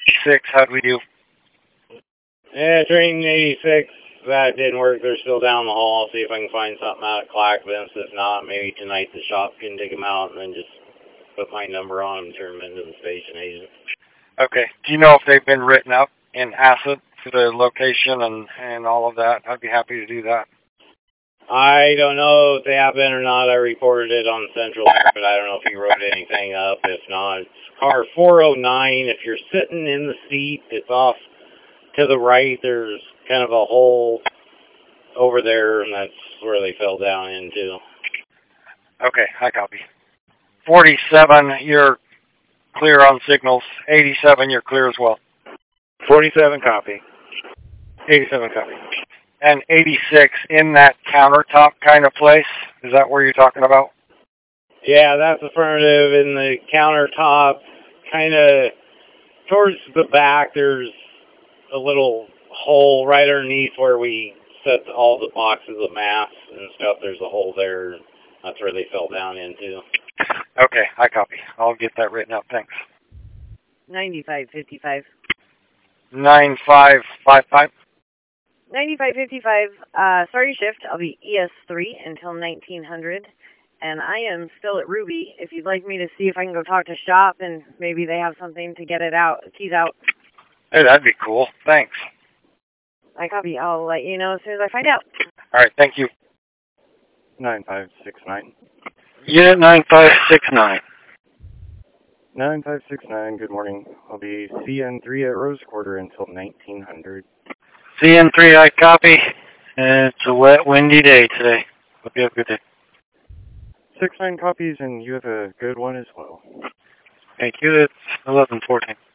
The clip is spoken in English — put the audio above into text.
86, how'd we do? Yeah, train 86, that didn't work. They're still down the hall. See if I can find something out at Clackamas. If not, maybe tonight the shop can dig them out and then just put my number on them and turn them into the station agent. Okay. Do you know if they've been written up in acid for the location and all of that? I'd be happy to do that. I don't know if they have been or not. I reported it on Central, but I don't know if he wrote anything up. If not, it's car 409. If you're sitting in the seat, it's off to the right. There's kind of a hole over there, and that's where they fell down into. Okay, I copy. 47, you're clear on signals. 87, you're clear as well. 47, copy. 87, copy. And 86, in that countertop kind of place? Is that where you're talking about? Yeah, that's affirmative. In the countertop, kind of towards the back, there's a little hole right underneath where we set all the boxes of masks and stuff. There's a hole there. That's where they fell down into. Okay, I copy. I'll get that written up. Thanks. 9555. 9555. 9555. Sorry shift. I'll be ES3 until 1900. And I am still at Ruby. If you'd like me to see if I can go talk to shop and maybe they have something to get it out, keys out. Hey, that'd be cool. Thanks. I copy. I'll let you know as soon as I find out. All right, thank you. 9569. Unit 9569. 9569, good morning. I'll be CN3 at Rose Quarter until 1900. CN3, I copy. It's a wet, windy day today. Hope you have a good day. 69 copies, and you have a good one as well. Thank you. It's 11:14.